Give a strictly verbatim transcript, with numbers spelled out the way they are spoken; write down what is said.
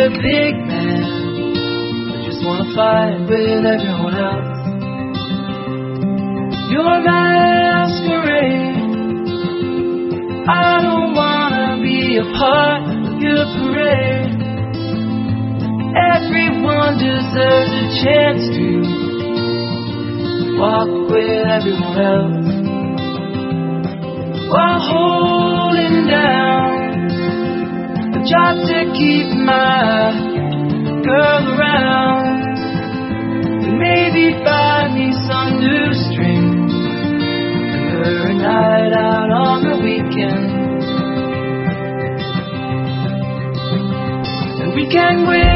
a big man, I just wanna fight with everyone else. You're masquerade, I don't wanna be a part of your parade. Everyone deserves a chance to walk with everyone else, while holding down a job to keep my girl around, and maybe buy me some new strings and her a night out on the weekend. And we can win